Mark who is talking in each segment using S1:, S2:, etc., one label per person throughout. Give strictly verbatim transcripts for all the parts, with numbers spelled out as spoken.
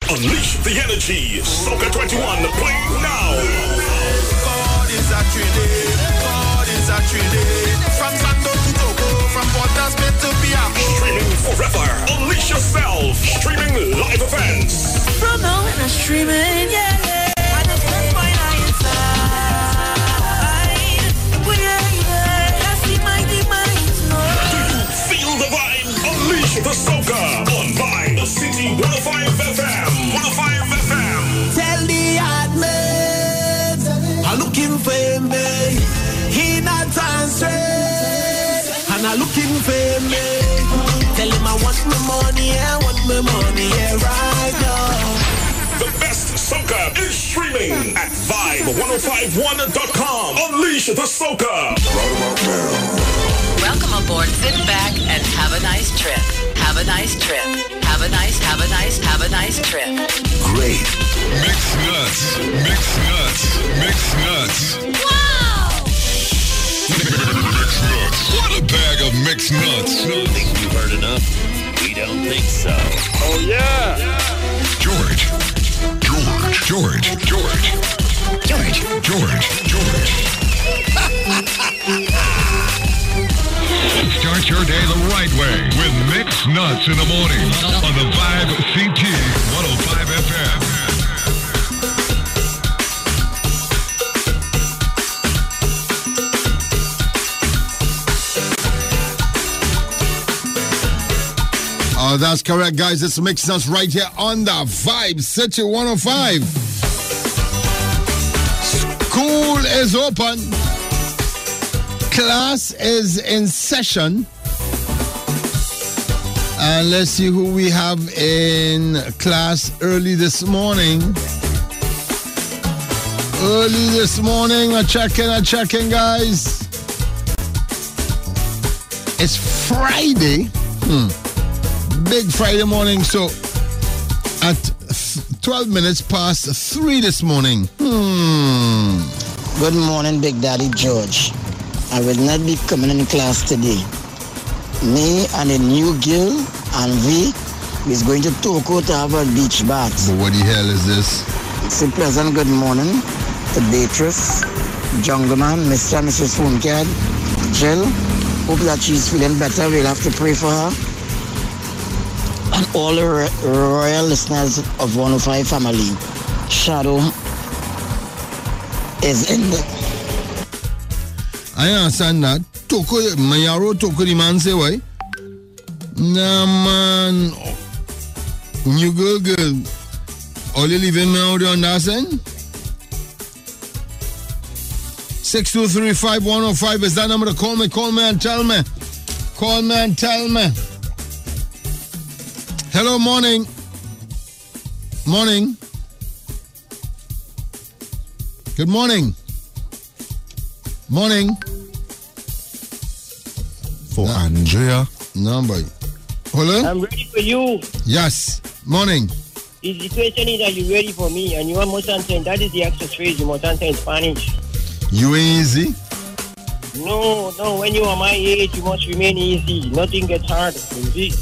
S1: Unleash the energy. Soca twenty-one, play now.
S2: God is a trinity. God is a trinity. From Sando to Togo, from Port of Spain to Piaco.
S1: Streaming forever. Unleash yourself. Streaming live events.
S3: From now and I'm streaming, yeah, yeah. I just spend my night inside. Yeah, yeah. I see my demise, no.
S1: Do you feel the vibe? Unleash the soca on Vibe the City one oh five F M. one oh five F M.
S2: Tell the admins I'm looking for me. He not answering. And I'm looking for me. Tell him I want my money, I want my money, yeah, right now.
S1: The best soca is streaming at vibe ten fifty-one dot com. Unleash the soca.
S4: Welcome aboard. Sit back and have a nice trip. Have a nice trip. Have a nice, have a nice, have a nice trip.
S5: Great.
S6: Mix nuts. Mix nuts. Mix nuts.
S4: Wow!
S6: Mix nuts. What a bag of mixed nuts.
S5: Think you've heard enough? We don't think so.
S6: Oh, yeah. George. George. George. George. George. George. George. Start your day the right way with Mixed Nuts in the morning on the Vibe C T one oh five F M.
S7: Oh, that's correct, guys. It's Mixed Nuts right here on the Vibe City one oh five. School is open. Class is in session. And let's see who we have in class early this morning. Early this morning, a check-in, a check-in, guys. It's Friday. Hmm. Big Friday morning, so at twelve minutes past three this morning. Hmm.
S8: Good morning, Big Daddy George. I will not be coming in class today. Me and a new girl and we is going to Toko to have a beach bath.
S7: But what the hell is this?
S8: It's a pleasant good morning to Beatrice, Jungleman, Mister and Missus Phonecard, Jill. Hope that she's feeling better. We'll have to pray for her. And all the ro- royal listeners of one oh five family. Shadow is in the...
S7: I understand that. Toko, Mayaro Toko, the man say, why? Nah, man. New girl, girl. All you leaving me out there on that end? six two three five one oh five is that number to call me. Call me and tell me. Call me and tell me. Hello, morning. Morning. Good morning. Morning.
S6: For no. Andrea.
S7: No, boy. Hello?
S9: I'm ready for you.
S7: Yes. Morning.
S9: The situation is that you're ready for me and you must answer, and that is the extra phrase you must answer in Spanish.
S7: You ain't easy?
S9: No, no. When you are my age, you must remain easy. Nothing gets hard. You see?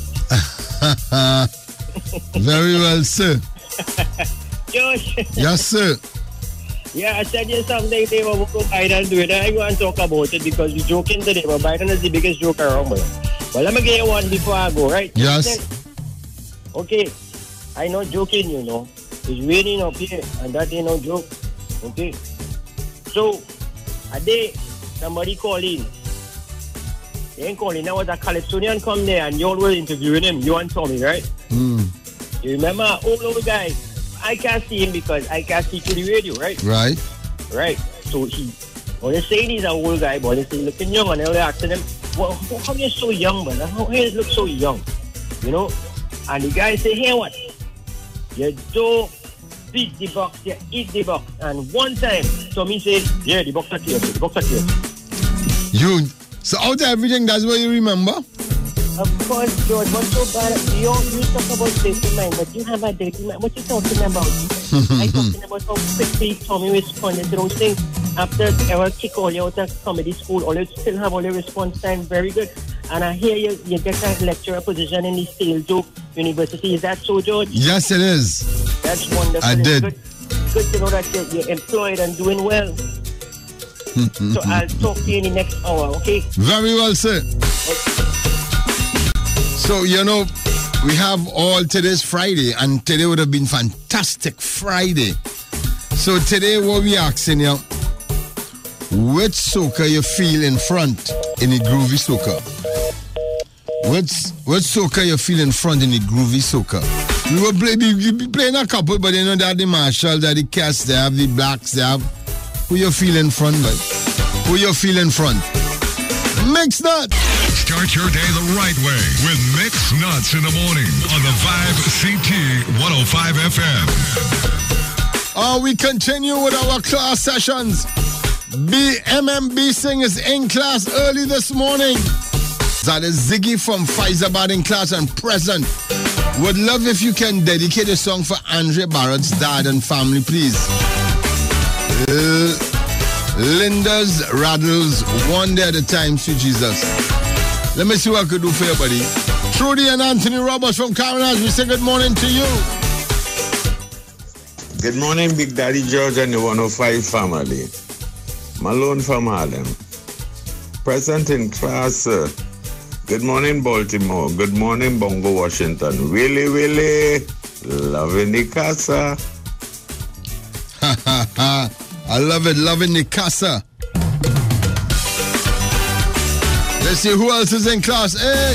S7: Very well, sir.
S9: Josh.
S7: Yes, sir.
S9: Yeah, I said you something they were going to Biden do it. I want to talk about it because we're joking today, but Biden is the biggest joke around. Well, let me get you one before I go, right?
S7: Yes.
S9: Okay. I know joking, you know. It's raining up here, and that ain't no joke. Okay. So, a day, somebody called in. They ain't calling. There was a Calypsonian come there, and you all were interviewing him. You and Tommy, right?
S7: Mm.
S9: You remember old old guy? I can't see him because I can't see through the radio, right?
S7: Right.
S9: Right. So he, when they say he's an old guy, but they say looking young, and they're asking him, well, how come you're so young, man? How do you look so young? You know? And the guy say, hey, what? You don't beat the box, you eat the box. And one time, Tommy said, yeah, the box are here, the box are here.
S7: You, so out of everything, that's what you remember?
S9: Of course, George, what's so bad? You, you talk about dirty mind, but you have a dirty mind. What you talking about? I talking about how quickly Tommy responded to those things. After ever kick all you out of comedy school, all you still have all your response time very good. And I hear you, you get a lecturer position in the Sales University. Is that so, George?
S7: Yes, it is.
S9: That's wonderful.
S7: I
S9: It's
S7: did.
S9: Good, good to know that you're, you're employed and doing well. So I'll talk to you in the next hour, okay?
S7: Very well, sir. So, you know, we have all today's Friday, and today would have been fantastic Friday. So today what we asking you, which soca you feel in front in the groovy soca? Which, which soca you feel in front in the groovy soca? We were play, we, we playing a couple, but you know that the Marshall, that the Cass, they have the Blacks, they have. Who you feel in front, but who you feel in front? Mix Nuts!
S6: Start your day the right way with Mix Nuts in the morning on the Vibe C T one oh five F M.
S7: Uh, we continue with our class sessions. B M M B Sing is in class early this morning. That is Ziggy from Faizabad in class and present. Would love if you can dedicate a song for Andre Barrett's dad and family, please. Uh, Linda's Rattles, one day at a time, sweet Jesus. Let me see what I could do for you, buddy. Trudy and Anthony Roberts from Carolinas, we say good morning to you.
S10: Good morning, Big Daddy George and the one oh five family. Malone from Harlem. Present in class. Uh, good morning, Baltimore. Good morning, Bongo, Washington. Willie, Willie. Loving the casa.
S7: Ha ha ha. I love it, loving the casa. Let's see who else is in class. Hey!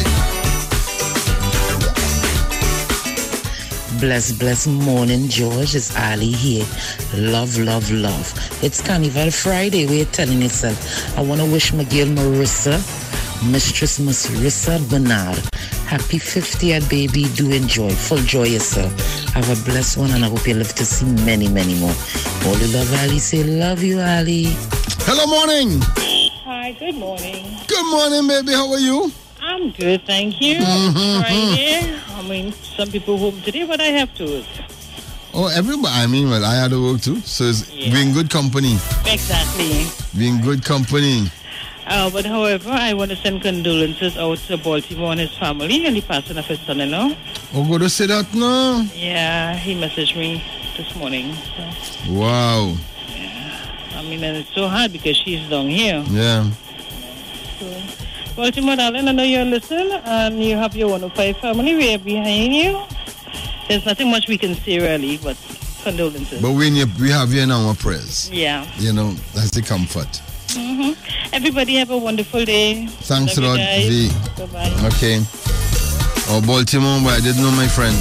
S11: Bless, bless morning, George. It's Ali here. Love, love, love. It's Carnival Friday. We're telling itself. I want to wish Miguel Marissa, Mistress Marissa Bernard, happy fiftieth, baby. Do enjoy. Full joy yourself. Have a blessed one, and I hope you live to see many, many more. All the love, Ali. Say, love you, Ali.
S7: Hello, morning.
S12: Hi, good morning.
S7: Good morning, baby. How are you?
S12: I'm good, thank you.
S7: Mm-hmm.
S12: Friday. I mean, some people home today, but I have to work.
S7: Oh, everybody. I mean, well, I had to work too. So it's
S12: Yeah.
S7: being good company.
S12: Exactly.
S7: Being good company.
S12: Uh, but however, I want to send condolences out to Baltimore and his family and the passing of his son-in-law.
S7: Oh, go to say that now?
S12: Yeah, he messaged me this morning. So,
S7: Wow.
S12: I mean, and it's so hard because she's down here.
S7: Yeah.
S12: So, Baltimore, darling, I know you're listening and you have your one oh five family. We're behind you. There's nothing much we can say, really, but condolences.
S7: But when you, we have you in our prayers.
S12: Yeah.
S7: You know, that's the comfort.
S12: Mm-hmm. Everybody have a wonderful day.
S7: Thanks a
S12: Love
S7: lot,
S12: you
S7: V.
S12: guys. Bye-bye.
S7: Okay. Oh, Baltimore, but I didn't know my friend.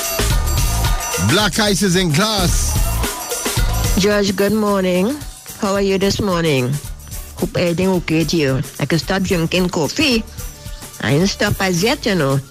S7: Black Ice is in class.
S13: George, good morning. How are you this morning? Hope everything okay with you. I can stop drinking coffee. I didn't stop as yet, you know.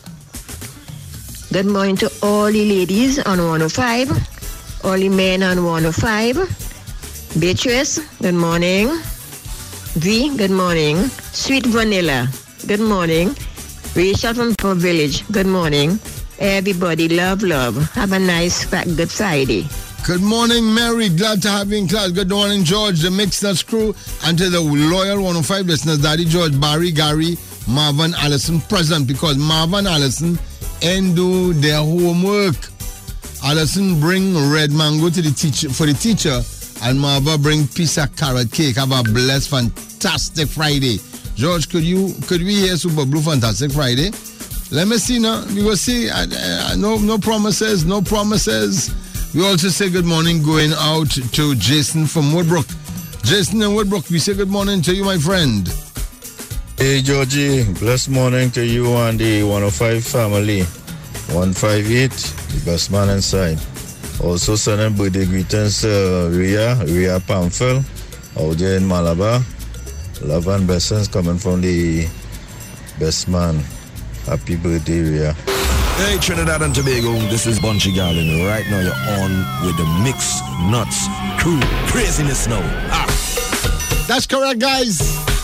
S13: Good morning to all the ladies on one oh five, all the men on one oh five. Beatrice, good morning. V, good morning. Sweet Vanilla, good morning. Rachel from Poor Village, good morning. Everybody, love, love. Have a nice, good Friday.
S7: Good morning, Mary. Glad to have you in class. Good morning, George, the Mix Nuts crew, and to the loyal one oh five listeners, Daddy George, Barry, Gary, Marvin, Allison present, because Marvin, Allison ain't do their homework. Allison bring red mango to the teacher for the teacher, and Marva bring piece of carrot cake. Have a blessed, fantastic Friday. George, could you could we hear Super Blue Fantastic Friday? Let me see now. We will see. Uh, uh, no, no promises. No promises. We also say good morning going out to Jason from Woodbrook. Jason and Woodbrook, we say good morning to you, my friend.
S14: Hey, Georgie. Blessed morning to you and the one oh five family. one fifty-eight, the best man inside. Also sending birthday greetings to uh, Ria, Ria Pamphil, out there in Malabar. Love and blessings coming from the best man. Happy birthday, Ria.
S15: Hey, Trinidad and Tobago, this is Bunchy Garland. Right now you're on with the Mix Nuts crew. Craziness now. Ah.
S7: That's correct, guys.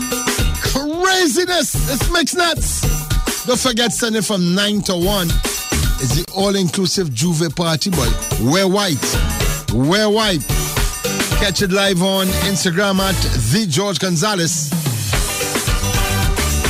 S7: Craziness. It's Mix Nuts. Don't forget, Sunday from nine to one. It's the all-inclusive Juve party, boy. Wear white. Wear white. Catch it live on Instagram at The George Gonzalez.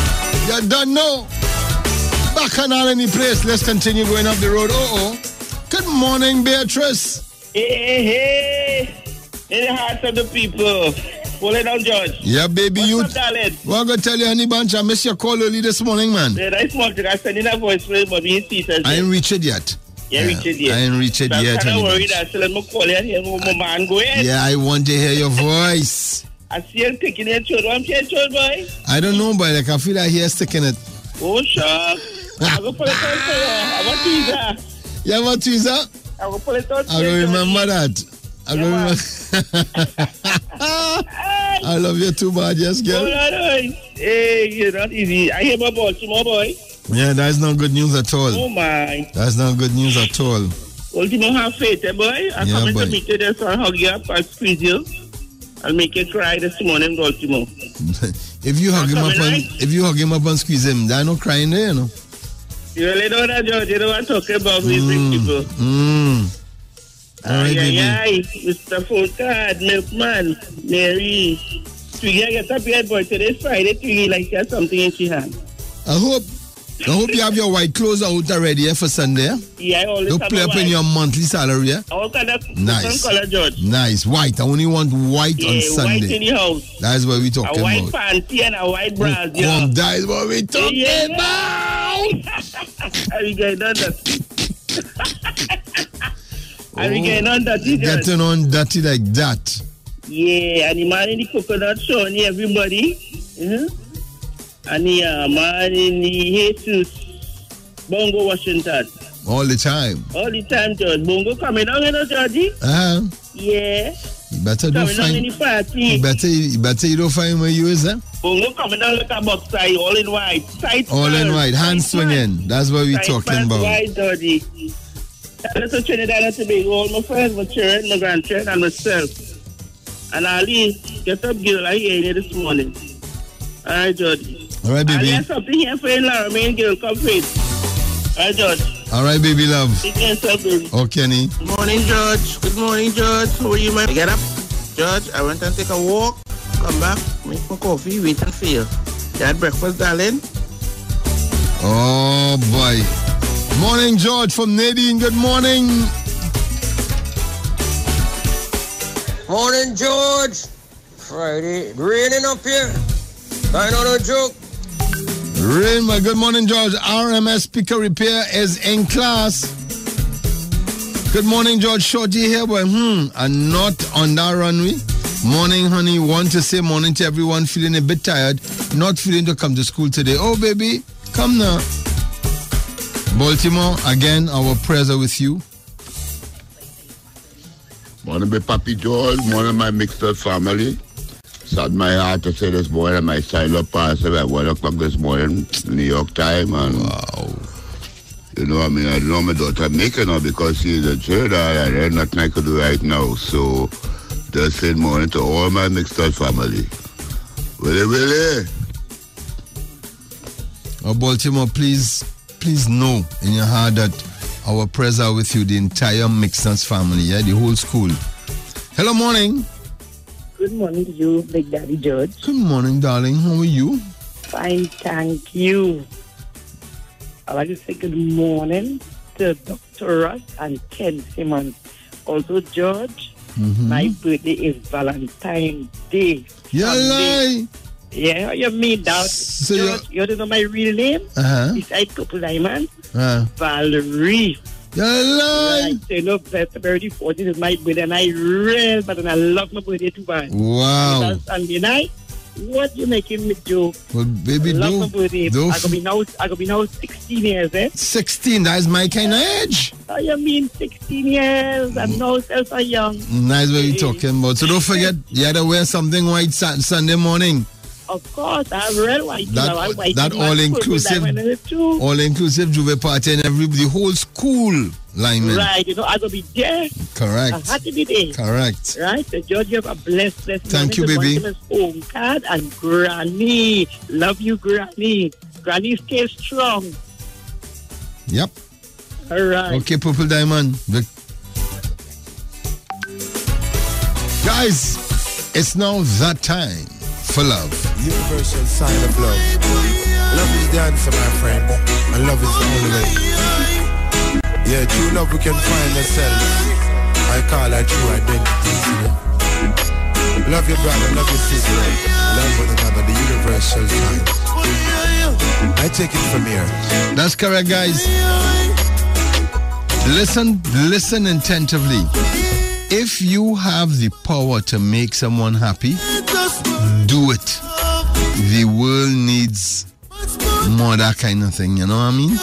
S7: You don't know. Bacchanal any place. Let's continue going up the road. Oh, oh. Good morning, Beatrice.
S16: Hey, hey. In the hearts of the people. Pull it down, George.
S7: Yeah, baby,
S16: What's
S7: you.
S16: up, darling?
S7: Well, I'm going to tell you, honey bunch, I missed your call early this morning, man.
S16: Yeah, that's small. I sent in a voice for but we see it.
S7: I ain't reached it yet.
S16: Yeah, yeah, reach it yet.
S7: I ain't reached it
S16: so
S7: yet,
S16: I'm kind
S7: honey
S16: of worried
S7: bunch.
S16: that let me call you and hear my man go ahead.
S7: Yeah, I want to hear your voice.
S16: I see him taking your children. I'm your children, boy.
S7: I don't know, but like, I feel like he's sticking it.
S16: Oh, sure. I'm going to pull it out for you. I want tweezer.
S7: You have a tweezer?
S16: I'm going to pull it out for
S7: I
S16: you.
S7: will remember that. I will remember. I love you too bad, yes, girl.
S16: Oh, no, no. Hey, you're not easy. I hear my Baltimore, boy.
S7: Yeah, that's not good news at all.
S16: Oh, my.
S7: That's not good news at all.
S16: Baltimore have faith, eh, boy? I
S7: Yeah,
S16: come
S7: boy.
S16: to meet you there, so I'll hug you up, I'll squeeze you. I'll make you cry this morning, Baltimore.
S7: If you hug him up and if you hug him up and squeeze him, there's no crying there, you know.
S16: You really know that, George. You know what I'm talking about with
S7: Mm.
S16: people.
S7: Mm. All right,
S16: Aye,
S7: baby.
S16: aye, aye. Mister Folkard, Milkman, Mary. Twiggy, I get up here, boy. Today's Friday, Twiggy, like she has something in she hand.
S7: I hope I hope you have your white clothes out already eh, for Sunday. eh?
S16: Yeah, I always
S7: Don't
S16: have
S7: play
S16: a
S7: up in
S16: white.
S7: your monthly salary. eh?
S16: All kind of
S7: Nice.
S16: different color, George.
S7: Nice. White. I only want white
S16: Yeah,
S7: on
S16: white
S7: Sunday.
S16: in the house.
S7: That's what we're talking
S16: A white
S7: about.
S16: panty and a white bra.
S7: Oh, come, that is what we're talking
S16: yeah.
S7: about.
S16: Are we getting on that? Are we getting on that, George?
S7: Getting on dirty like that.
S16: Yeah, and the man in the coconut showing everybody. Mm-hmm. And the uh, man in the Jesus Bongo Washington.
S7: All the time.
S16: All the time, George. Bongo coming down, you know, Georgie?
S7: Uh-huh.
S16: Yeah.
S7: You better do
S16: Coming down in
S7: find.
S16: the party.
S7: You better, you better you don't find where you is, eh?
S16: Bongo coming down like a boxer, all in white. Tight
S7: All in
S16: pants,
S7: white, hand
S16: tight
S7: swinging.
S16: pants.
S7: That's what we're
S16: Tight
S7: talking
S16: pants,
S7: about.
S16: White, Georgie. That's a Trinidad and Tobago. All my friends, my children, my grandchildren, and myself. And Ali, get up, girl. I hear you this morning. All right, Georgie.
S7: All right, baby.
S16: Ali has something here for you, Laura. Main girl, come please. All right, George.
S7: All right, baby love.
S16: Take yourself, baby.
S7: Oh, Kenny.
S17: Good morning, George. Good morning, George. How are you, man? Get up. George, I went and take a walk. Come back, make my coffee, wait and feel. You had breakfast, darling?
S7: Oh, boy. Morning, George from Nadine. Good morning.
S18: Morning, George. Friday. Raining up here. I know no joke.
S7: Rain, my good morning, George. R M S speaker repair is in class. Good morning, George. Shorty here, boy. Hmm, and not on that runway. Morning, honey. Want to say morning to everyone feeling a bit tired, not feeling to come to school today. Oh, baby, come now. Baltimore, again, our prayers are with you.
S19: Morning, my Papi George. Morning, my mixed up family. Sad my heart to say this morning, my silent parcel at one o'clock this morning, New York time. And
S7: wow.
S19: You know, I mean, I don't know my daughter making her because she's a child and there's nothing I could do right now. So, just say morning to all my mixed up family. Willie, Willie.
S7: Oh, Baltimore, please, please know in your heart that our prayers are with you, the entire Mixners family, yeah, the whole school. Hello, morning.
S20: Good morning to you, Big Daddy George.
S7: Good morning, darling. How are you?
S20: Fine, thank you. I'd like to say good morning to Doctor Russ and Ken Simmons. Also, George,
S7: mm-hmm.
S20: my birthday is Valentine's Day.
S7: Yeah, lie.
S20: Yeah, you mean that?
S7: So
S20: George, you don't know my real name?
S7: Uh-huh.
S20: Besides Couple Diamond?
S7: Uh-huh.
S20: Valerie.
S7: Yeah, lie.
S20: Right, so you know, February fourteenth is my birthday, and I real, but I love my birthday too bad.
S7: Wow.
S20: Because Sunday night, what you making me joke?
S7: Well, baby,
S20: I love
S7: do,
S20: my birthday.
S7: do.
S20: I could be now, I could be now sixteen years, eh?
S7: sixteen, that's my kind of age.
S20: Oh, you mean sixteen years? I'm now still so young.
S7: Nice what you're talking about. So don't forget, you had to wear something white sa- Sunday morning.
S20: Of course, I have red white.
S7: That,
S20: I white
S7: that all-inclusive, all-inclusive Juve party and every, the whole school lineman.
S20: Right, you know, I could be there.
S7: Correct.
S20: I had to be there.
S7: Correct.
S20: Right, so George, you have a blessed, blessed
S7: Thank you,
S20: morning.
S7: baby.
S20: Home card and Granny. Love you, Granny. Granny, stay strong.
S7: Yep.
S20: All right.
S7: Okay, Purple Diamond. Vic- Guys, it's now that time for love.
S21: Universal sign of love. Love is the answer, my friend. And love is the only way. Yeah, true love we can find ourselves. I call her true identity. You know? Love your brother, love your sister. Love one another, the universal sign. I take it from here.
S7: That's correct, guys. Listen, listen attentively. If you have the power to make someone happy, do it. The world needs more of that kind of thing, you know what I mean?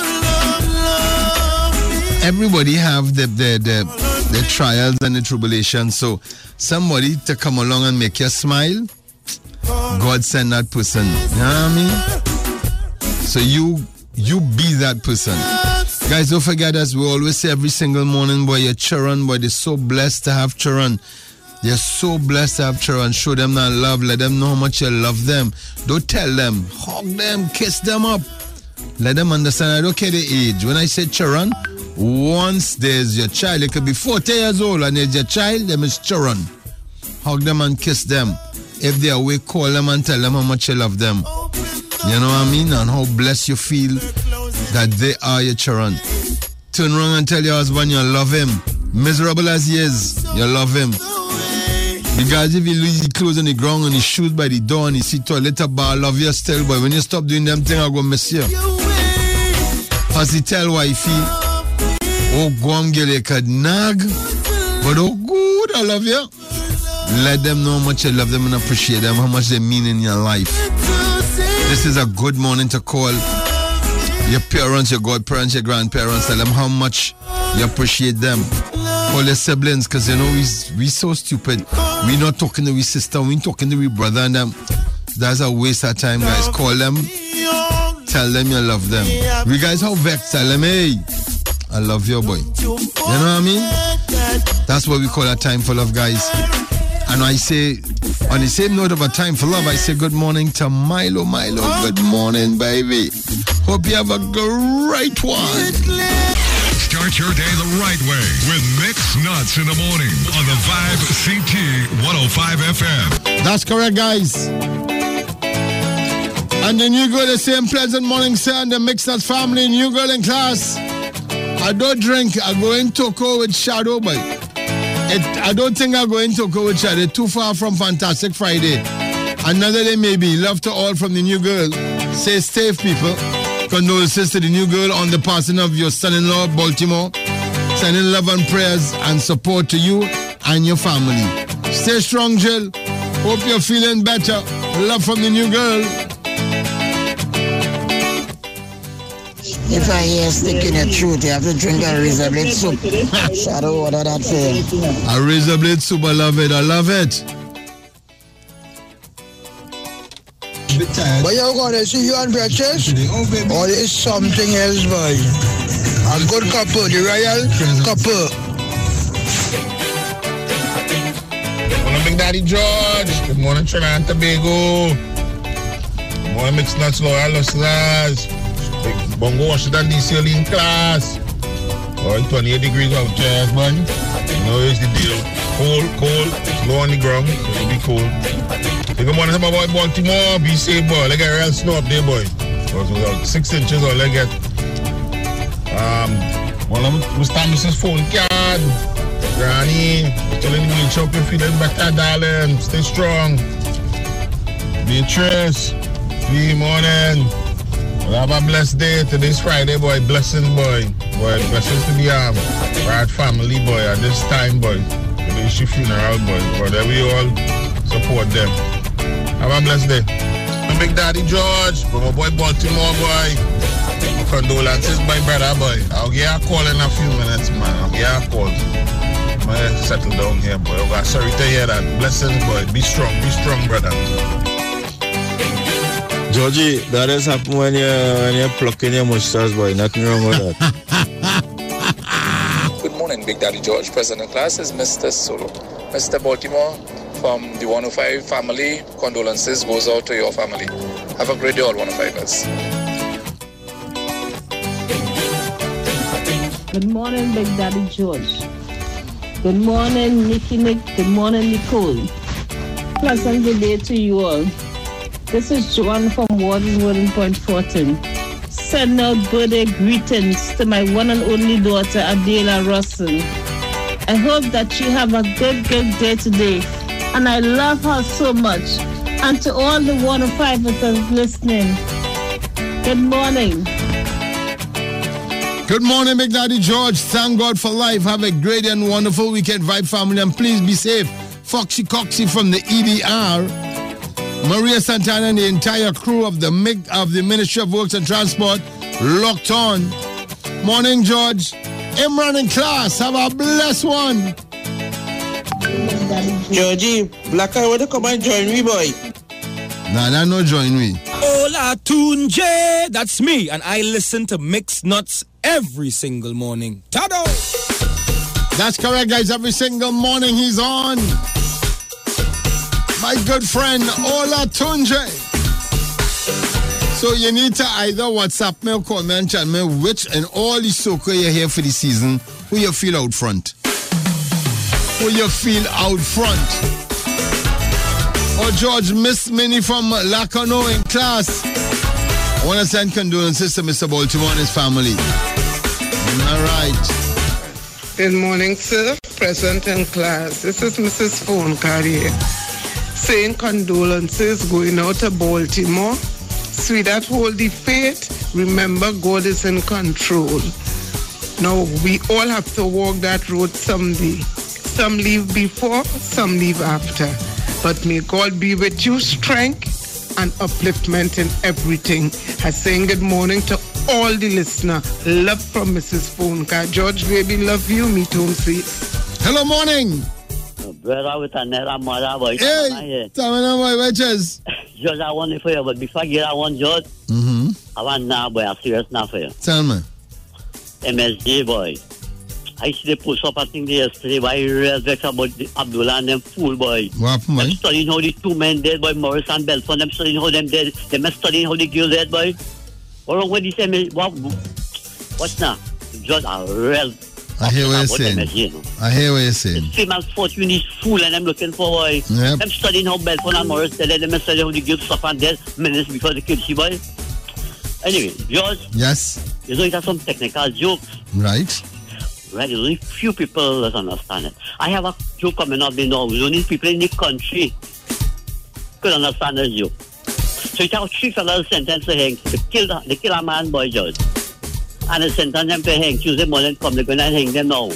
S7: Everybody have the, the, the, the trials and the tribulations, so somebody to come along and make you smile, God send that person, you know what I mean? So you, you be that person. Guys, don't forget, as we always say every single morning, boy, your children, boy, they're so blessed to have children. They're so blessed to have children. Show them that love. Let them know how much you love them. Don't tell them. Hug them. Kiss them up. Let them understand. I don't care the age. When I say children, once there's your child, it could be forty years old and there's your child, them is children. Hug them and kiss them. If they're awake, call them and tell them how much you love them. You know what I mean? And how blessed you feel that they are your children. Turn around and tell your husband you love him. Miserable as he is, you love him. Because if he leaves his clothes on the ground and his shoes by the door and he see toilet bar, love you still, but when you stop doing them things, I go miss you. As he tell wifey, oh, go and get a could nag, but oh, good, I love you. Let them know how much you love them and appreciate them, how much they mean in your life. This is a good morning to call your parents, your godparents, your grandparents. Tell them how much you appreciate them. All your siblings, because you know we we so stupid. We not talking to we sister, we talking to we brother, and them. That's a waste of time, guys. Call them, tell them you love them. We guys how vexed, tell them, hey, I love your boy. You know what I mean? That's what we call a time for love, guys. And I say, on the same note of a time for love, I say good morning to Milo. Milo, good morning, baby. Hope you have a great one.
S6: Start your day the right way with Mix Nuts in the morning on the Vibe C T one oh five F M.
S7: That's correct, guys. And the new girl, the same pleasant morning, sir, and the Mix Nuts family, new girl in class. I don't drink. I go in Toko with Shadow, but it, I don't think I go in Toko with Shadow. Too far from Fantastic Friday. Another day maybe. Love to all from the new girl. Stay safe, people. Condolences to the new girl on the passing of your son-in-law, Baltimore. Sending love and prayers and support to you and your family. Stay strong, Jill. Hope you're feeling better. Love from the new girl.
S8: If I hear stick in your throat, you have to drink a razor blade soup. Shadow, what are that for?
S7: A razor blade soup, I love it. I love it.
S3: But you're going to see you on breakfast? Or is something else, boy? A good couple, the royal couple.
S22: Good morning, Big Daddy George. Good morning, Trinidad and Tobago. Good morning, Mix Nuts loyal listeners. Big Bongo Washington D C in class. Oh, twenty-eight degrees out there, man. You know, here's the deal. Cold, cold, slow on the ground, so it'll be cold. Good morning to my boy Baltimore. Be safe, boy. Let's get real snow up there, boy. So about six inches or let's get. Um, well, I'm stand Missus Phone Card. Granny, telling me, hope you're feeling better, darling. Stay strong. Beatrice, good morning. Well, have a blessed day. Today's Friday, boy. Blessings, boy. Boy, blessings to the um, right family, boy. At this time, boy. Today's your funeral, boy. Whatever you all support them. Have a blessed day. I'm Big Daddy George, but my boy Baltimore, boy. Condolences, my brother, boy. I'll get a call in a few minutes, man. I'll get a call. I'm going to settle down here, boy. I'm sorry to hear that. Blessings, boy. Be strong. Be strong, brother.
S14: Georgie, that has happened when you're, when you're plucking your mustache, boy. Nothing wrong with that.
S23: Good morning, Big Daddy George. President class is Mister Solo. Mister Baltimore, from the one oh five family, condolences goes out to your family. Have a great day, all one oh fivers.
S24: Good morning, Big Daddy George. Good morning, Nicky Nick. Good morning, Nicole. Pleasant good day to you all. This is Joanne from Warden, Warden Point, Fortin. send out birthday greetings to my one and only daughter, Adela Russell. I hope that she have a good, good day today. And I love her so much. And to all the one oh five of us listening, good morning.
S7: Good morning, Big Daddy George. Thank God for life. Have a great and wonderful weekend, Vibe family, and please be safe. Foxy Coxy from the E D R, Maria Santana and the entire crew of the M I G of the Ministry of Works and Transport locked on. Morning, George. Imran in class. Have a blessed one.
S17: Georgie, Black Eye, want to come and join me, boy?
S7: Nah, that no join me.
S1: Hola, Tunje. That's me, and I listen to Mixed Nuts every single morning. Tado!
S7: That's correct, guys. Every single morning he's on. My good friend, Ola Tunje. So you need to either WhatsApp me or call me and tell me which and all the soca you here for the season, who you feel out front. Who you feel out front. Or George, Miss Minnie from Lacano in class. I want to send condolences to Mister Baltimore and his family. All right.
S2: Good morning, sir. Present in class. This is Missus Phone Carrier. Saying condolences going out to Baltimore. Sweetheart, hold the faith. Remember, God is in control. Now, we all have to walk that road someday. Some leave before, some leave after. But may God be with you, strength and upliftment in everything. I saying good morning to all the listeners. Love from Missus Phone Car. George, baby, love you. Meet home safe.
S7: Hello, morning.
S4: Brother with a net of mother boy.
S7: Hey, Tamana boy, wedges.
S4: George, I want it for you, but before I get I want George,
S7: mm-hmm.
S4: I want now, boy, a serious now for you.
S7: Tell me.
S4: M S J, boy. I see the push up, I think, yesterday, why you real vexed about the Abdullah and them fool, boy.
S7: What happened, boy?
S4: Them studying how the two men dead, boy, Morris and Belfort, them studying how them dead, them studying how the girl dead, boy. What wrong with this, M S J? What, what's now? George, a real...
S7: I hear what you're saying.
S4: M S J, no?
S7: I hear what you're saying.
S4: Female fortune is fool and I'm looking for, boy.
S7: Yep.
S4: I'm studying how Belfort and Morris dead, them studying how the girl suffered dead minutes before the kill she, boy. Anyway, George.
S7: Yes.
S4: You know, it has some technical jokes.
S7: Right.
S4: Right, there's only few people that understand it. I have a joke coming up, you know, there's only people in the country could understand this joke. So you have three fellas sentenced to hang. They kill, they kill a man, boy, George. And they sentence them to hang. Tuesday morning come, they're going to hang them now.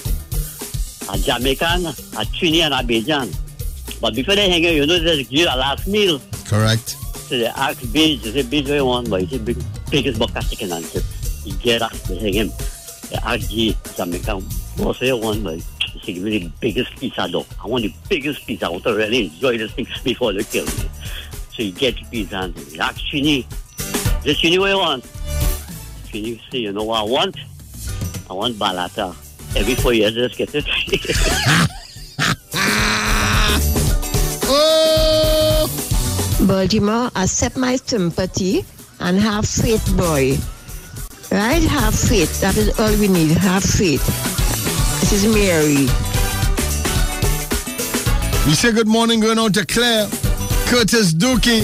S4: A Jamaican, a Trini, and a Bajan. But before they hang you, you know, they give a last meal.
S7: Correct.
S4: So they ask Beach, they say, Beach, what you want, boy? He said, big, biggest buck of chicken and chips. He get up, they hang him. The R G Jamaican, what's the one, boy? He said, give me the biggest pizza, dog. I want the biggest pizza. I want to really enjoy this thing before they kill me. So you get the pizza and he ask Chini, just Chini, what you want? Chini say, you know what I want? I want balata. Every four years, just get it.
S13: Oh! Baltimore, accept my sympathy and have faith, boy. Right? Have faith. That is all we need. Have faith. This is Mary.
S7: We say good morning going out to Claire, Curtis Dookie.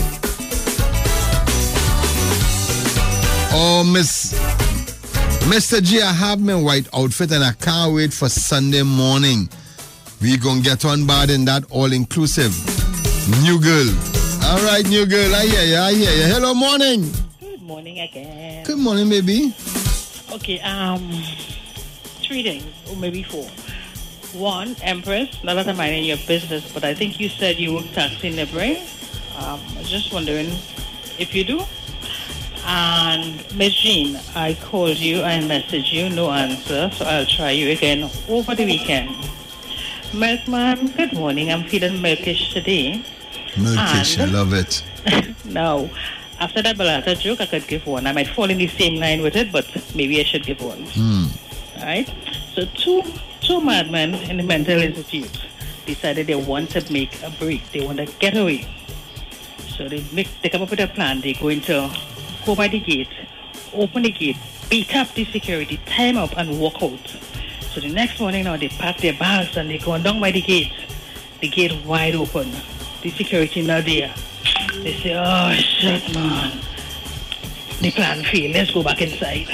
S7: Oh, Miss Mister G, I have my white outfit and I can't wait for Sunday morning. We gonna get on board in that all-inclusive. New girl. All right, new girl. I hear you. I hear you. Hello, morning.
S12: Good morning again.
S7: Good morning, baby.
S12: Okay, um, three things, or maybe four. One, Empress, not that I'm minding your business, but I think you said you work taxi in the brain. Um, I was just wondering if you do. And Miss Jean, I called you, I messaged you, no answer, so I'll try you again over the weekend. Milkman, good morning. I'm feeling milkish today.
S7: Milkish,
S12: and
S7: I love it.
S12: now, after that balata joke, I could give one. I might fall in the same line with it, but maybe I should give one.
S7: Hmm.
S12: All right? So two two madmen in the mental institute decided they want to make a break. They want to get away. So they make, they come up with a plan. They're going to go by the gate, open the gate, beat up the security, tie them up, and walk out. So the next morning now, they pack their bags and they go down by the gate. The gate wide open. The security not there. They say, oh, shit, man. The plan failed. Let's go back inside.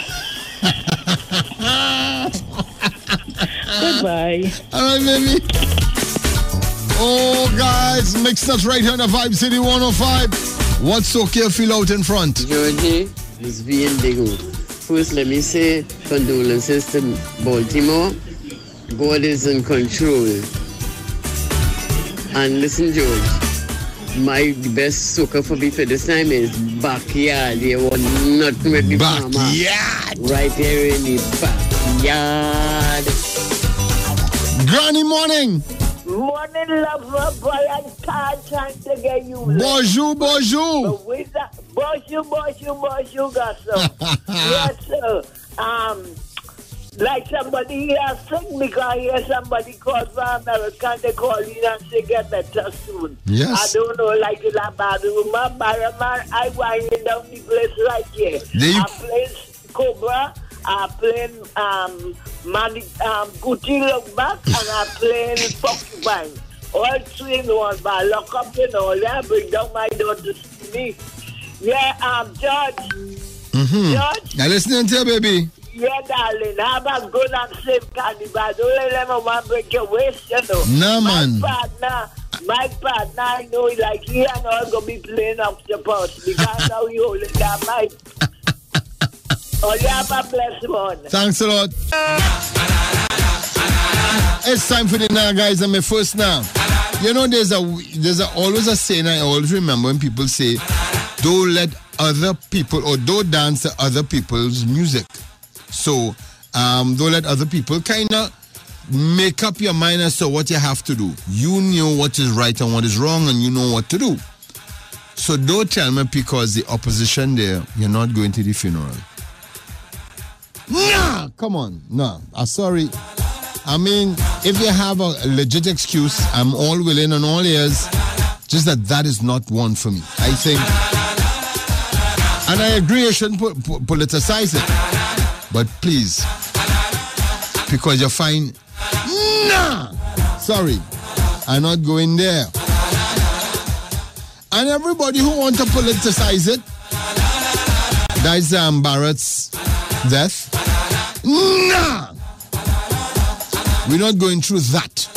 S12: Goodbye.
S7: All right, baby. Oh, guys, mix us right here on the Vibe City one oh five. What's okay feel out in front?
S5: Georgie, it's V Indigo. First, let me say condolences to Baltimore. God is in control. And listen, George, my best soca for me for this time is backyard. They want nothing with the
S7: backyard.
S5: Right here in the backyard.
S7: Granny morning.
S9: Morning, lover, boy, and can't trying to get you.
S7: Bonjour, bonjour.
S9: Bonjour, bonjour, bonjour, garçon. Yes, sir. Um, like somebody here sing because I hear somebody call from America, they call in and say get better soon.
S7: Yes.
S9: I don't know, like in a bad room, Baraman, I wind down the place right here.
S7: They...
S9: I play Cobra. I play um, Mani, um, Gucci Look Back, and I play Porcupine. All three in one, but I lock up in all that, bring down my daughter to me. Yeah, um, George.
S7: Mm-hmm.
S9: George.
S7: Now listening to you, baby.
S9: Yeah, darling. Have a good and safe carnival. Don't let them man break your waist, you know.
S7: No,
S9: my
S7: man.
S9: partner, my partner, I know, like, he and all going to be playing up the post because now you holding that mic. Oh, you have a blessed one.
S7: Thanks a lot. It's time for the now, guys. I'm my first now. You know, there's a there's a, always a saying I always remember when people say, don't let other people or don't dance to other people's music. So, um, don't let other people kind of make up your mind as to what you have to do. You know what is right and what is wrong, and you know what to do. So don't tell me because the opposition there, you're not going to the funeral. Nah, come on. No, I'm sorry. I mean, if you have a legit excuse, I'm all willing and all ears. Just that that is not one for me. I think, and I agree, you shouldn't po- po- politicize it. But please, because you find, nah, sorry, I'm not going there. And everybody who wants to politicize it, that's um, Barrett's death. Nah! We're not going through that.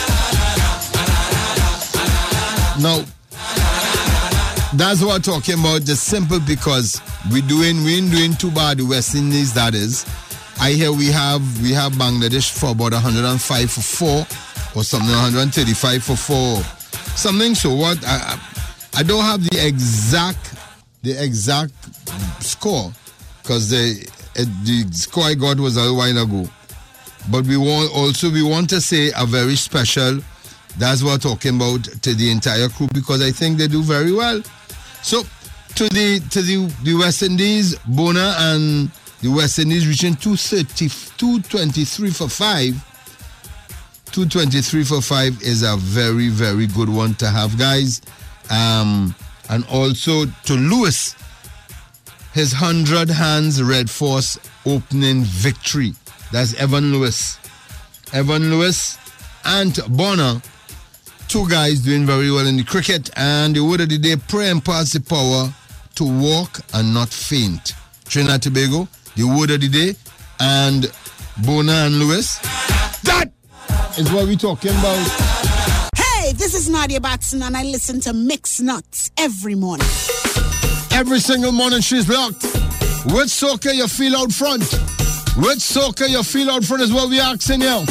S7: Now, that's what I'm talking about, just simple because we're doing, we ain't doing too bad the West Indies, that is. I hear we have we have Bangladesh for about one hundred five for four or something, one hundred thirty-five for four. Something, so what? I, I, I don't have the exact, the exact score because the Uh, the score I got was a while ago. But we want also we want to say a very special, that's what I'm talking about, to the entire crew because I think they do very well. So to the to the, the West Indies, Bona and the West Indies reaching two thirty, two twenty-three for five. two twenty-three for five is a very, very good one to have, guys. Um, and also to Lewis, his hundred hands Red Force opening victory. That's Evan Lewis. Evan Lewis and Bonner, two guys doing very well in the cricket. And the word of the day, pray and pass the power to walk and not faint. Trinidad and Tobago, the word of the day. And Bonner and Lewis. That is what we're talking about.
S10: Hey, this is Nadia Batson and I listen to Mix Nuts every morning.
S7: Every single morning she's blocked. Which soca you feel out front? Which soca you feel out front is what we asking you.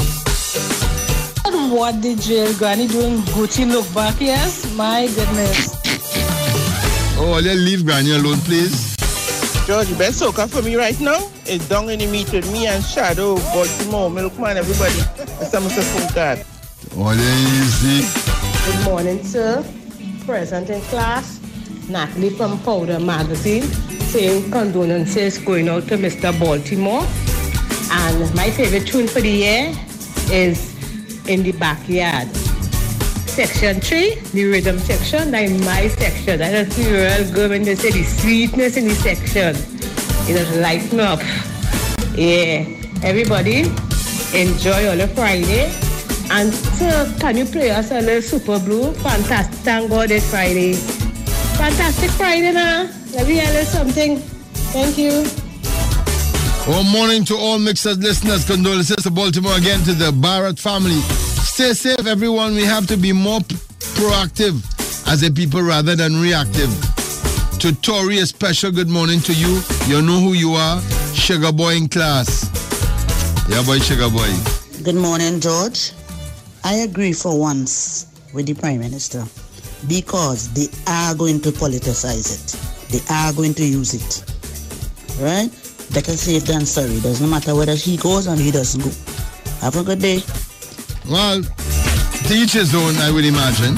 S24: What did Jill Granny doing? Gucci Look Back, yes? My goodness.
S7: Oh, let's leave Granny alone, please.
S17: George, best soca for me right now is Down in the Meat with me and Shadow, Baltimore, Milkman, everybody. That's Mister Phone Card.
S7: Oh, easy.
S11: Good morning, sir. Present in class. Natalie from Powder Magazine saying condolences going out to Mister Baltimore. And my favorite tune for the year is In the Backyard. Section three, the rhythm section, that's my section. I just feel real good when they say the sweetness in the section. It just lighten up. Yeah. Everybody, enjoy all the Friday. And sir, can you play us a little Super Blue? Fantastic. Thank God it's Friday. Fantastic Friday now. Let me hear something. Thank you.
S7: Well, morning to all Mixers listeners. Condolences to Baltimore again, to the Barrett family. Stay safe, everyone. We have to be more p- proactive as a people rather than reactive. To Tori, a special good morning to you. You know who you are. Sugar Boy in class. Yeah, boy, Sugar Boy.
S8: Good morning, George. I agree for once with the Prime Minister because they are going to politicize it. They are going to use it. Right? Better safe than sorry. Doesn't matter whether he goes or he doesn't go. Have a good day.
S7: Well, to each his own, I would imagine.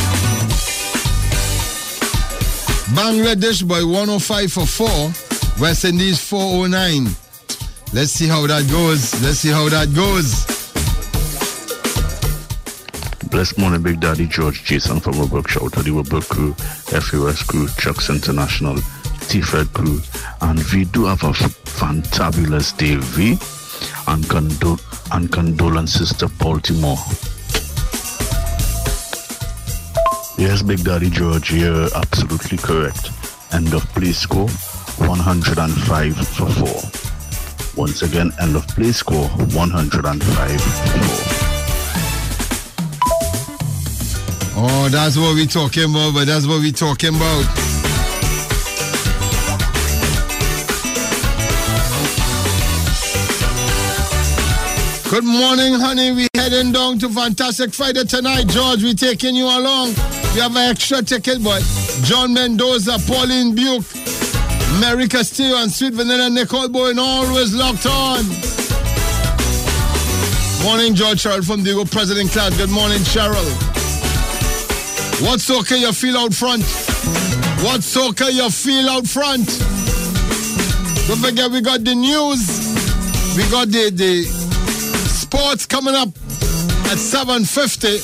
S7: Bangladesh by one oh five for four. West Indies four oh nine. Let's see how that goes. Let's see how that goes.
S15: Blessed morning, Big Daddy George Jason from Woodbrook. Shout out to the Woodbrook crew, F U S crew, Chucks International, T-Fed crew. And we do have a fantabulous day, V. And, condo- and condolences to Baltimore. Yes, Big Daddy George, you're absolutely correct. End of play score, one hundred five for four. Once again, end of play score, one hundred five for four.
S7: Oh, that's what we're talking about, but that's what we're talking about. Good morning, honey. We heading down to Fantastic Friday tonight. George, we taking you along. We have an extra ticket, but John Mendoza, Pauline Buke, Mary Castillo, and Sweet Vanilla Nicole Bowen always locked on. Morning, George. Cheryl from Diego President Class. Good morning, Cheryl. What soca you feel out front? What soca you feel out front? Don't forget, we got the news. We got the... the sports coming up at seven fifty.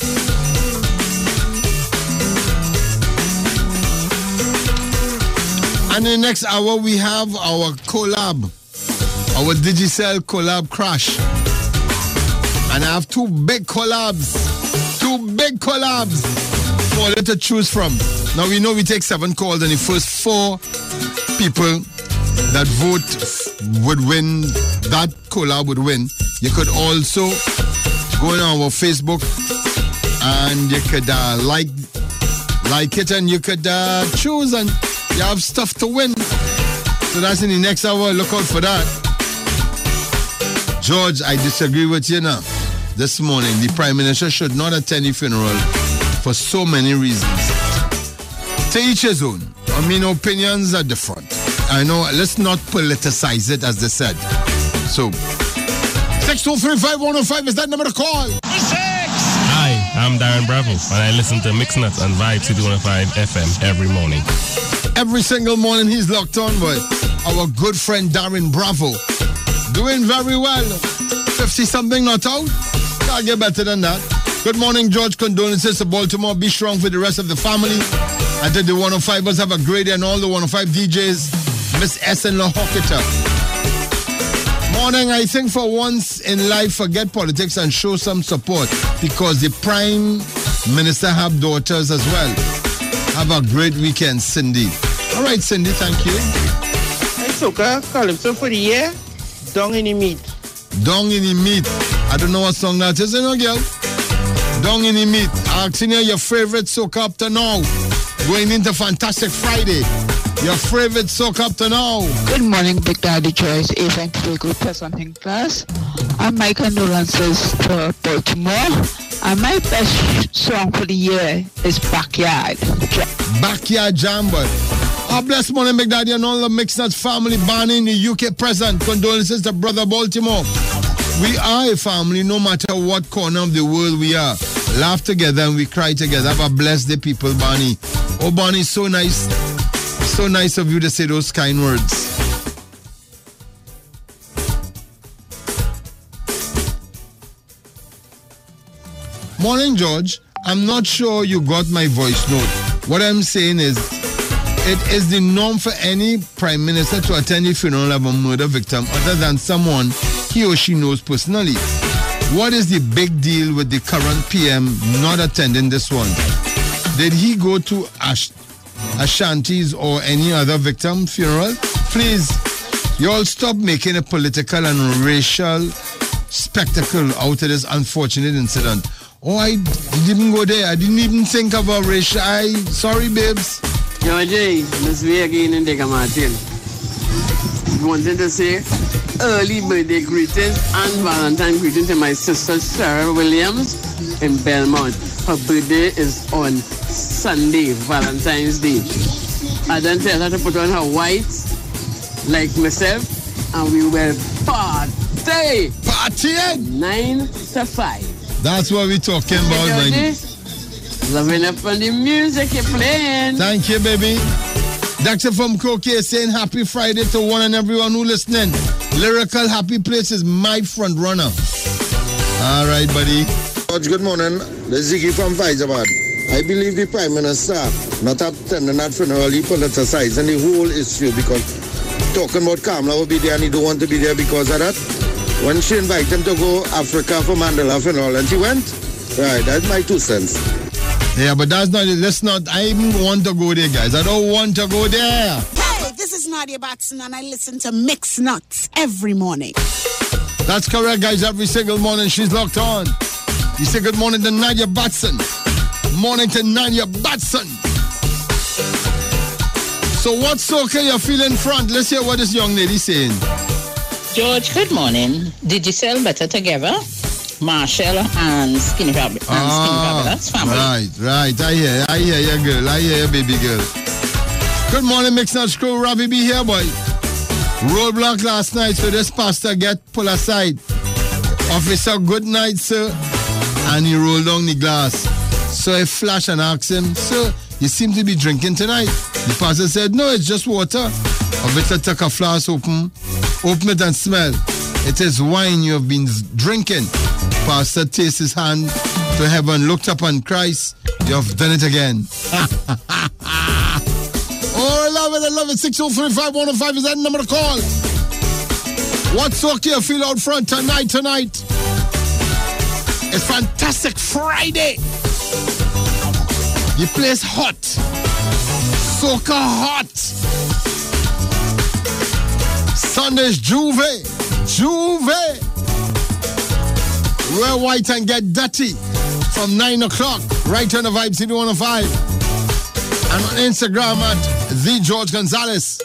S7: And in the next hour, we have our collab, our Digicel collab crash. And I have two big collabs, two big collabs for you to choose from. Now, we know we take seven calls, and the first four people that vote would win, that collab would win. You could also go on our Facebook and you could uh, like like it, and you could uh, choose, and you have stuff to win. So that's in the next hour. Look out for that. George, I disagree with you now. This morning, the Prime Minister should not attend the funeral for so many reasons. To each his own. I mean, opinions are different. I know, let's not politicize it, as they said. So, six two three five one oh five is that number to call.
S16: Hi, I'm Darren Bravo, and I listen to Mix Nuts on Vibe City one oh five F M every morning.
S7: Every single morning he's locked on with our good friend Darren Bravo. Doing very well. fifty-something not out. Can't get better than that. Good morning, George. Condolences to Baltimore. Be strong for the rest of the family. I think the one oh fivers have a great day, and all the one oh five D Js. Miss S and La Hocketa. Morning, I think for once in life, forget politics and show some support, because the Prime Minister have daughters as well. Have a great weekend, Cindy. All right, Cindy, thank you.
S17: Hey, Soca, Calypso for the year. Dong in the meat.
S7: Dong in the meat. I don't know what song that is, you know, girl. Dong in the meat. Asking you your favorite soca up to now. Going into Fantastic Friday. Your favorite soca up to now.
S18: Good morning, Big Daddy Choice. Even to good presenting class. And my condolences to Baltimore. And my best song for the year is Backyard Jam.
S7: Backyard Jam, but oh, bless morning, Big Daddy, and all the Mix Nuts family. Barney in the U K present. Condolences to Brother Baltimore. We are a family, no matter what corner of the world we are. Laugh together and we cry together. Have a blessed day, people, Barney. Oh, Barney, so nice. So nice of you to say those kind words. Morning, George. I'm not sure you got my voice note. What I'm saying is, it is the norm for any Prime Minister to attend the funeral of a murder victim other than someone he or she knows personally. What is the big deal with the current P M not attending this one? Did he go to Ash- Ashanti's or any other victim funeral? please, you all stop making a political and racial spectacle out of this unfortunate incident. Oh, I d- didn't go there. I didn't even think about racial. I sorry, babes.
S5: Georgie, this way again in Dega Martin. Wanted to say early birthday greetings and Valentine greetings to my sister Sarah Williams in Belmont. Her birthday is on Sunday, Valentine's Day. I then tell her to put on her white like myself, and we will party.
S7: Party
S5: nine to five.
S7: That's what we're talking about, man.
S5: Loving up on the music you're playing.
S7: Thank you, baby. Doctor from Croquet saying happy Friday to one and everyone who listening. Lyrical Happy Place is my front runner. All right, buddy.
S6: George, good morning. This is Ziggy from Faizabad. I believe the Prime Minister not attending that funeral, he politicized the whole issue because talking about Kamala will be there and he don't want to be there because of that. When she invited him to go Africa for Mandela funeral and she went, right, that's my two cents.
S7: Yeah, but that's not it. Let's not, I even want to go there, guys. I don't want to go there.
S10: Hey, this is Nadia Batson and I listen to Mix Nuts every morning.
S7: That's correct, guys. Every single morning she's locked on. You say good morning to Nadia Batson. Morning to Nadia Batson. So what soca you feel in front? Let's hear what this young lady saying.
S19: George, good morning. Did you sell better together? Marshall and Skinny Rabbit. And
S7: ah,
S19: Skinny Rabbit, that's family.
S7: Right, right. I hear, I hear you, girl. I hear you, baby girl. Good morning, Mix Nuts Crew. Robbie be here, boy. Roadblock last night, so this pastor get pulled aside. Officer, good night, sir. And he rolled down the glass. So I flashed and asked him, sir, you seem to be drinking tonight. The pastor said, no, it's just water. I better take a flask open, open it and smell. It is wine you have been drinking. Pastor tasted his hand to heaven, looked up on Christ. You have done it again. Oh, I love it, I love it. six oh three, five one oh five is that number to call. What's okay you feel out front tonight, tonight? It's Fantastic Friday. The place hot. Soca hot. Sunday's Juve. Juve. Wear white and get dirty from nine o'clock. Right on the Vibe City one oh five. And on Instagram at The George Gonzalez.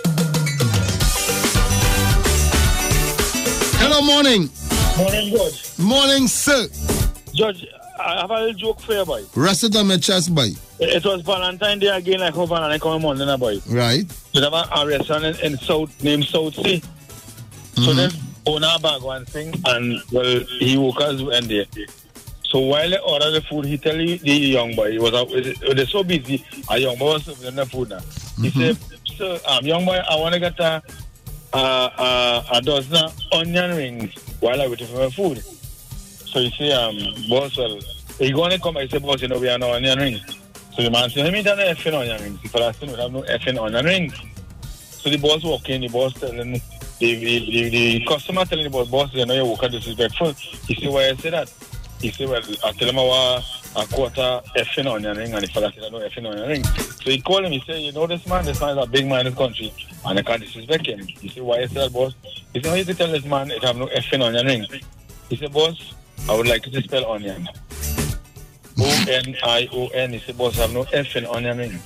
S7: Hello, morning.
S20: Morning, George.
S7: Morning, sir.
S20: George, I have a little joke for you, boy.
S7: Rest it on my chest, boy.
S20: It was Valentine's Day again, like how Valentine come on Monday, boy.
S7: Right.
S20: We have a, a restaurant in, in South named South Sea. So
S7: Mm-hmm.
S20: then owner bag one thing, and well, he woke us and there. So while they order the food, he tell the, the young boy, he was out, they were so busy, a young boy was serving the food now. He
S7: Mm-hmm.
S20: said, sir, um, young boy, I want to get a, a, a, a dozen onion rings while I wait for my food. So he say, um, boss, well, he going to come, I say, boss, you know, we have no onion rings. So the man said, let me tell you effing onion rings. If I said, we have no effing onion rings. So the boss walk in, the boss telling The, the, the, the customer telling the boss, boss, you know, you work disrespectful. He said, why I say that? He said, well, I tell him I want a quarter effing onion ring, and the fella said, I know effing onion ring. So he called him, he said, you know this man, this man is a big man in this country, and I can't disrespect him. He said, why I say that, boss? He said, how you tell this man it have no effing onion ring? He said, boss, I would like you to spell onion. O N I O N. He said, boss, I have no effing onion ring.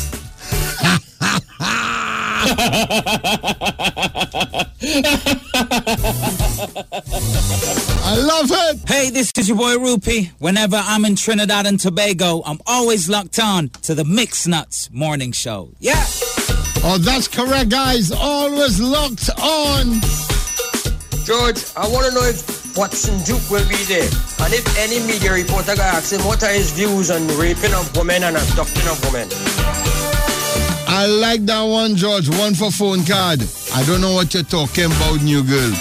S7: I love it.
S21: Hey, this is your boy Rupee. Whenever I'm in Trinidad and Tobago, I'm always locked on to the Mix Nuts Morning Show. Yeah.
S7: Oh, that's correct, guys. Always locked on.
S25: George, I want to know if Watson Duke will be there. And if any media reporter guy asks him what are his views on raping of women and abducting of women.
S7: I like that one, George. One for phone card. I don't know what you're talking about, new girl.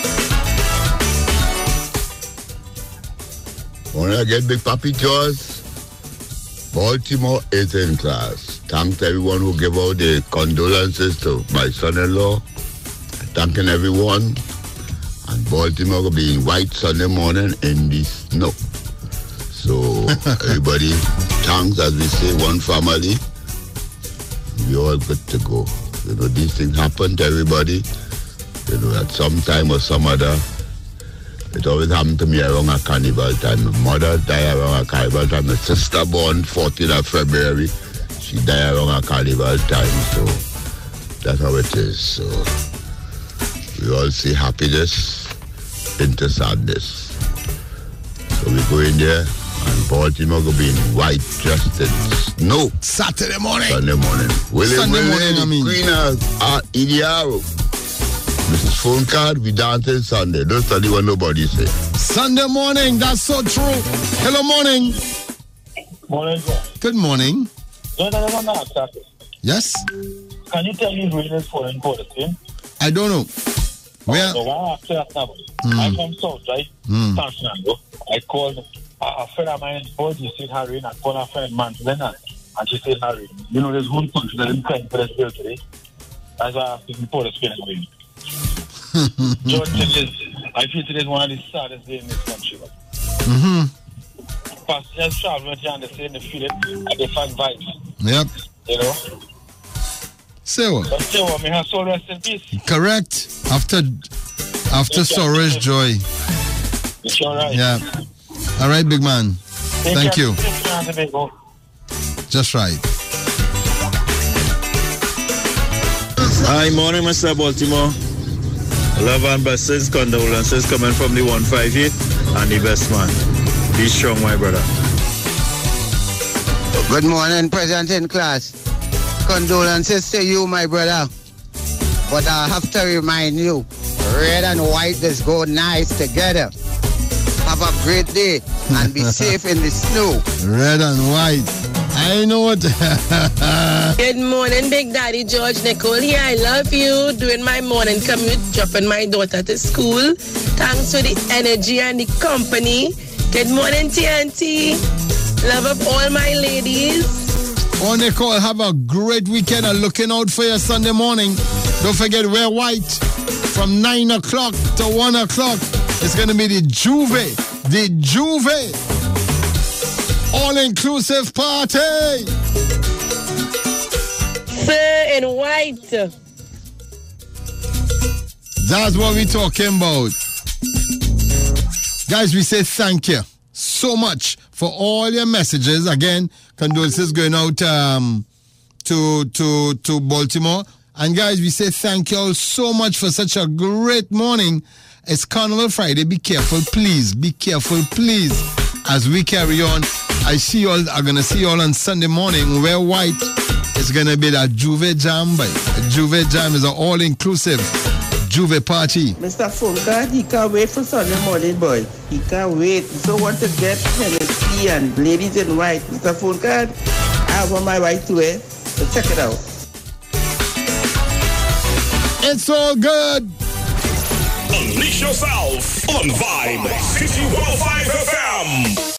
S26: When I get Big Papi George, Baltimore is in class. Thanks to everyone who gave out the condolences to my son-in-law. Thanking everyone. And Baltimore will be in white Sunday morning in the snow. So, everybody, thanks, as we say, one family. We all good to go. You know, these things happen to everybody. You know, at some time or some other. It always happened to me around a carnival time. My mother died around a carnival time. My sister born fourteenth of February. She died around a carnival time. So that's how it is. So we all see happiness into sadness. So we go in there and Baltimore will be in white dressed in snow.
S7: Saturday morning.
S26: Sunday morning. Willie
S7: Sunday
S26: Willie,
S7: morning, I mean.
S26: Queen of uh, Idiaro. Missus Phone Card, we dancing Sunday. Don't study what nobody say.
S7: Sunday morning, that's so true. Hello, morning.
S20: Morning, John.
S7: Good morning.
S20: John, I don't know that.
S7: Yes?
S20: Can you tell me if rain is falling for the same?
S7: I don't know. Where?
S20: So why after that now?
S7: Mm.
S20: I'm from South, right?
S7: Mm.
S20: San Fernando. I called a, a friend of mine, boy, you said her rain. I called a friend, man, Leonard, and she said her rain. You know, there's one country that didn't cry for this bill today. That's why I have to report the Spain rain. George, I feel today is one of the saddest days in this country.
S7: Mm-hmm.
S20: Passengers traveling here and they say they feel it and they find vibes.
S7: Yep.
S20: You know?
S7: Say what?
S20: But say what, may her soul rest in peace.
S7: Correct. After after sorrow is joy.
S20: It's all right.
S7: Yeah. All right, big man.
S20: Take
S7: Thank
S20: care.
S7: you.
S20: Take care, Auntie Bego.
S7: Just right.
S1: Hi, morning, Mister Baltimore. Love and blessings, condolences coming from the one fifty-eight and the best man. Be strong, my brother.
S2: Good morning, present in class. Condolences to you, my brother. But I have to remind you, red and white just go nice together. Have a great day and be safe in the snow.
S7: Red and white. I know what.
S3: Good morning, Big Daddy George. Nicole here. I love you. Doing my morning commute, dropping my daughter to school. Thanks for the energy and the company. Good morning, T N T. Love of all my ladies.
S7: Oh, Nicole, have a great weekend and looking out for your Sunday morning. Don't forget, wear white from nine o'clock to one o'clock. It's going to be the Juve, the Juve all-inclusive party.
S3: Sir in white.
S7: That's what we're talking about. Guys, we say thank you so much for all your messages. Again, condolences going out um, to, to, to Baltimore. And guys, we say thank you all so much for such a great morning. It's Carnival Friday. Be careful, please. Be careful, please. As we carry on, I see you all, I'm going to see you all on Sunday morning. Wear white. It's going to be that Juve Jam, boy. Juve Jam is an all-inclusive Juve party.
S25: Mister Phone Card, he can't wait for Sunday morning, boy. He can't wait. So want to get Hennessy and ladies in white. Mister Phone Card, I have on my white to wear. So check it out.
S7: It's all good.
S14: Unleash yourself on Vibe City one oh five